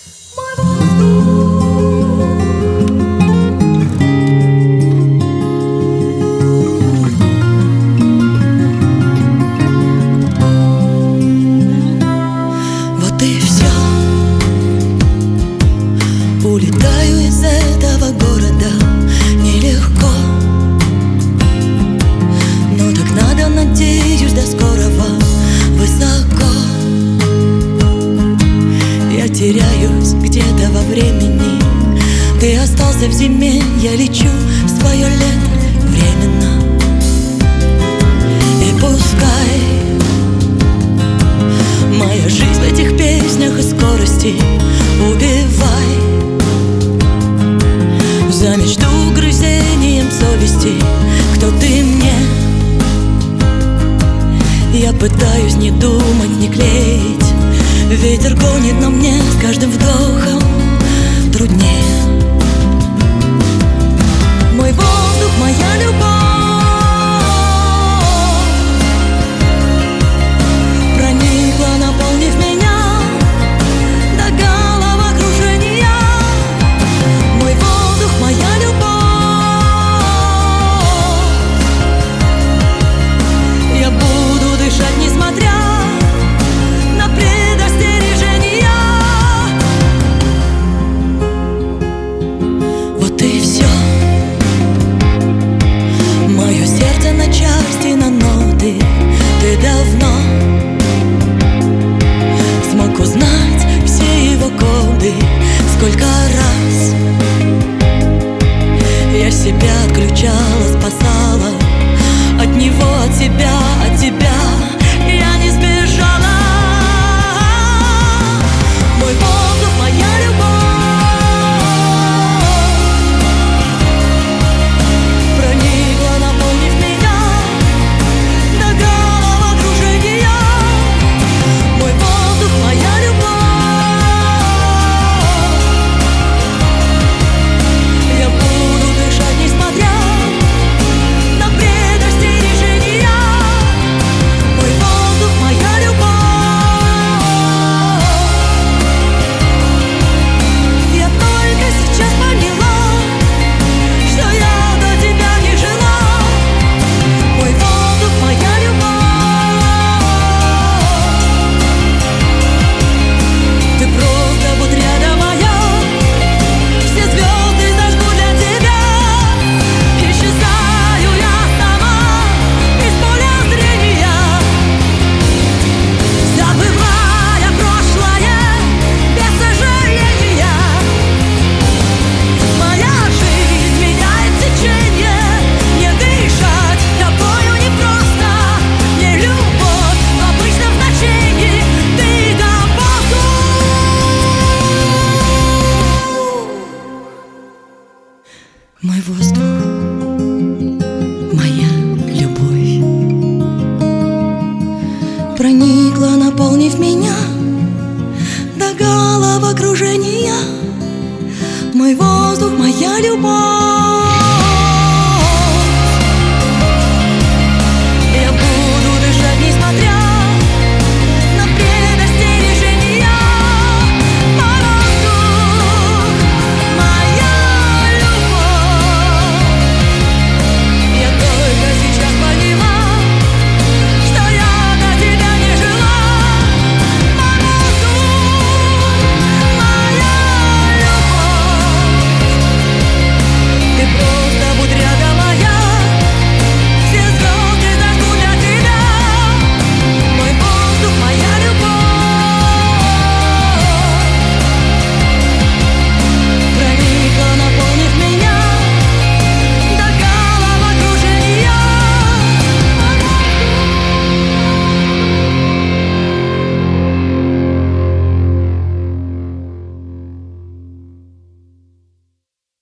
Вот и все. Улетаю из этого города нелегко, но так надо, надеюсь, до скорого высоко. Я теряюсь где-то во времени, ты остался в зиме, я лечу в свое лето временно. И пускай моя жизнь в этих песнях и скорости убивай, за мечту угрызением совести. Кто ты мне? Я пытаюсь не думать, не клеить. Ветер гонит, но мне с каждым вдохом труднее. Мой воздух, моя любовь проникла, наполнив меня до головокружения. Мой воздух, моя любовь, я буду дышать, несмотря на предостережения. Вот и все. Мое сердце на части, на ноты. Ты давно смог узнать все его коды. Сколько раз я себя отключала, спасала от него, от себя.